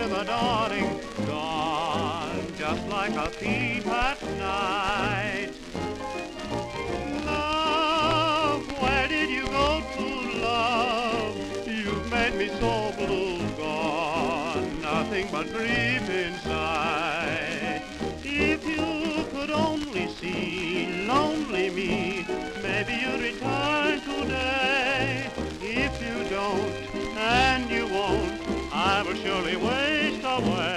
river, darling, gone just like a thief at night. Love, where did you go to, love? You've made me so blue, gone, nothing but grief inside. If you could only see lonely me, maybe you'd return today. If you don't, and you won't, I will surely waste away.